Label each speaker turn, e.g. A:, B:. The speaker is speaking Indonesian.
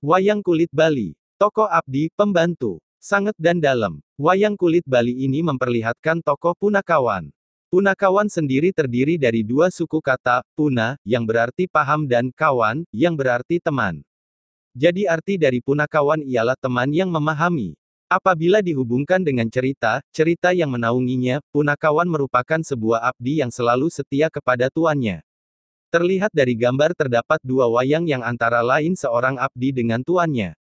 A: Wayang kulit Bali. Tokoh abdi, pembantu. Sanget dan dalam. Wayang kulit Bali ini memperlihatkan tokoh punakawan. Punakawan sendiri terdiri dari dua suku kata, puna, yang berarti paham dan kawan, yang berarti teman. Jadi arti dari punakawan ialah teman yang memahami. Apabila dihubungkan dengan cerita, cerita yang menaunginya, punakawan merupakan sebuah abdi yang selalu setia kepada tuannya. Terlihat dari gambar terdapat dua wayang yang antara lain seorang abdi dengan tuannya.